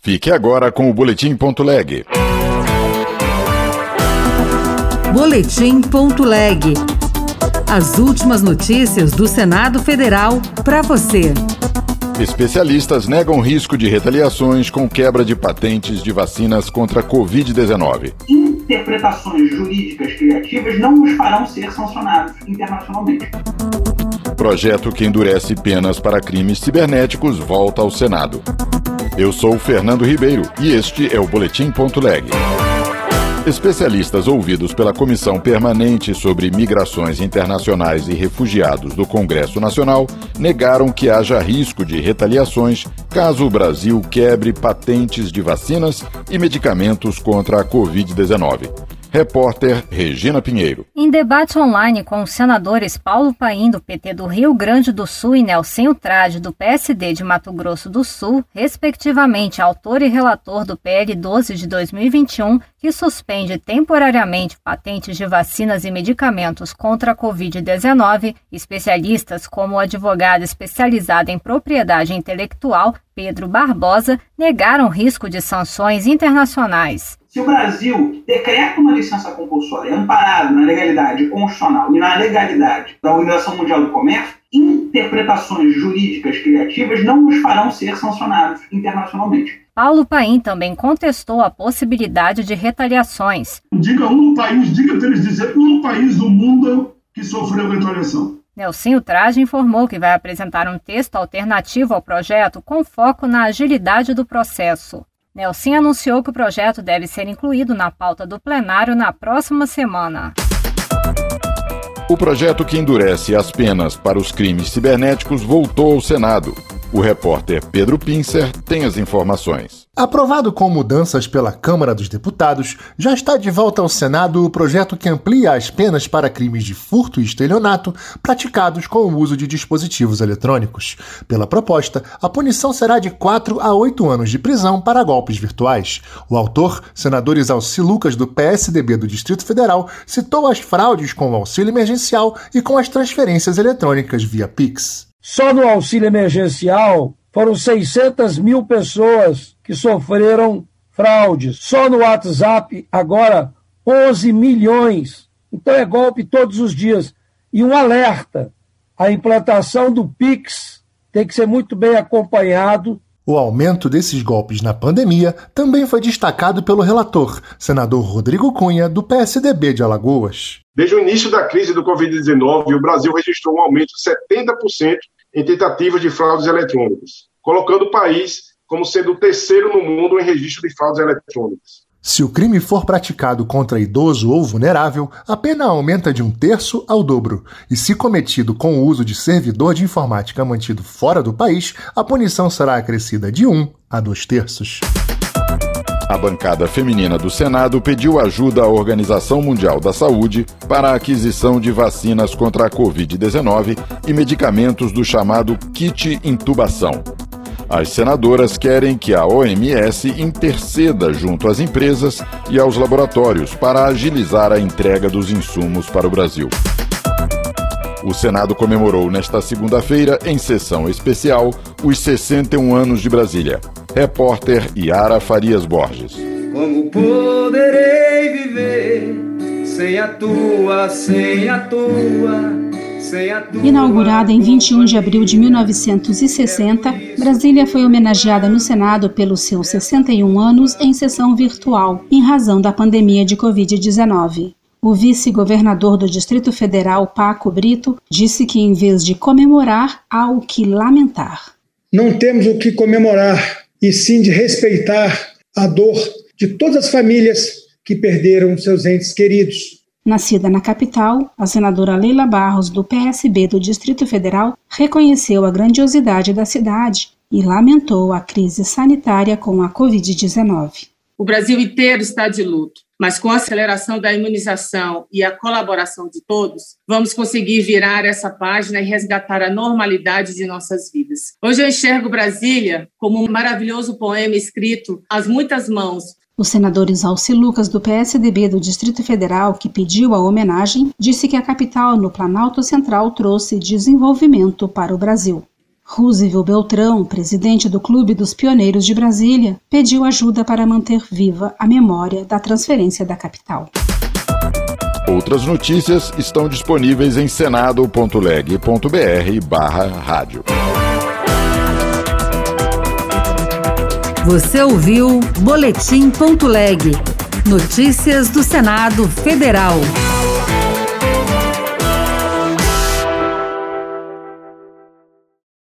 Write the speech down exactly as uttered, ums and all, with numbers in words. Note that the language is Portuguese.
Fique agora com o Boletim.leg. Boletim.leg. As últimas notícias do Senado Federal para você. Especialistas negam risco de retaliações com quebra de patentes de vacinas contra a covid dezenove. Interpretações jurídicas criativas não nos farão ser sancionados internacionalmente. Projeto que endurece penas para crimes cibernéticos volta ao Senado. Eu sou Fernando Ribeiro e este é o Boletim.leg. Especialistas ouvidos pela Comissão Permanente sobre Migrações Internacionais e Refugiados do Congresso Nacional negaram que haja risco de retaliações caso o Brasil quebre patentes de vacinas e medicamentos contra a covid dezenove. Repórter Regina Pinheiro. Em debate online com os senadores Paulo Paim, do P T do Rio Grande do Sul, e Nelsinho Trade, do P S D de Mato Grosso do Sul, respectivamente autor e relator do P L doze de dois mil e vinte e um, que suspende temporariamente patentes de vacinas e medicamentos contra a covid dezenove, especialistas como o advogado especializado em propriedade intelectual, Pedro Barbosa, negaram risco de sanções internacionais. Se o Brasil decreta uma licença compulsória amparado na legalidade constitucional e na legalidade da Organização Mundial do Comércio, interpretações jurídicas criativas não nos farão ser sancionados internacionalmente. Paulo Paim também contestou a possibilidade de retaliações. Diga um país, diga para eles dizer um país do mundo que sofreu retaliação. Nelsinho Trade informou que vai apresentar um texto alternativo ao projeto com foco na agilidade do processo. Nelsinho anunciou que o projeto deve ser incluído na pauta do plenário na próxima semana. O projeto que endurece as penas para os crimes cibernéticos voltou ao Senado. O repórter Pedro Pincer tem as informações. Aprovado com mudanças pela Câmara dos Deputados, já está de volta ao Senado o projeto que amplia as penas para crimes de furto e estelionato praticados com o uso de dispositivos eletrônicos. Pela proposta, a punição será de quatro a oito anos de prisão para golpes virtuais. O autor, senador Exalci Lucas, do P S D B do Distrito Federal, citou as fraudes com o auxílio emergencial e com as transferências eletrônicas via Pix. Só no auxílio emergencial foram seiscentas mil pessoas que sofreram fraudes. Só no WhatsApp, agora, onze milhões. Então é golpe todos os dias. E um alerta, a implantação do Pix tem que ser muito bem acompanhado. O aumento desses golpes na pandemia também foi destacado pelo relator, senador Rodrigo Cunha, do P S D B de Alagoas. Desde o início da crise do covid dezenove, o Brasil registrou um aumento de setenta por cento em tentativas de fraudes eletrônicas, colocando o país como sendo o terceiro no mundo em registro de fraudes eletrônicas. Se o crime for praticado contra idoso ou vulnerável, a pena aumenta de um terço ao dobro. E se cometido com o uso de servidor de informática mantido fora do país, a punição será acrescida de um a dois terços. A bancada feminina do Senado pediu ajuda à Organização Mundial da Saúde para a aquisição de vacinas contra a covid dezenove e medicamentos do chamado kit intubação. As senadoras querem que a O M S interceda junto às empresas e aos laboratórios para agilizar a entrega dos insumos para o Brasil. O Senado comemorou nesta segunda-feira, em sessão especial, os sessenta e um anos de Brasília. Repórter Yara Farias Borges. Como poderei viver sem a tua, sem a tua... Inaugurada em vinte e um de abril de mil novecentos e sessenta, Brasília foi homenageada no Senado pelos seus sessenta e um anos em sessão virtual, em razão da pandemia de covid dezenove. O vice-governador do Distrito Federal, Paco Brito, disse que em vez de comemorar, há o que lamentar. Não temos o que comemorar, e sim de respeitar a dor de todas as famílias que perderam seus entes queridos. Nascida na capital, a senadora Leila Barros, do P S B do Distrito Federal, reconheceu a grandiosidade da cidade e lamentou a crise sanitária com a covid dezenove. O Brasil inteiro está de luto, mas com a aceleração da imunização e a colaboração de todos, vamos conseguir virar essa página e resgatar a normalidade de nossas vidas. Hoje eu enxergo Brasília como um maravilhoso poema escrito às muitas mãos. O senador Exalci Lucas, do P S D B do Distrito Federal, que pediu a homenagem, disse que a capital no Planalto Central trouxe desenvolvimento para o Brasil. Roosevelt Beltrão, presidente do Clube dos Pioneiros de Brasília, pediu ajuda para manter viva a memória da transferência da capital. Outras notícias estão disponíveis em senado ponto leg ponto br barra rádio. Você ouviu Boletim ponto leg. Notícias do Senado Federal.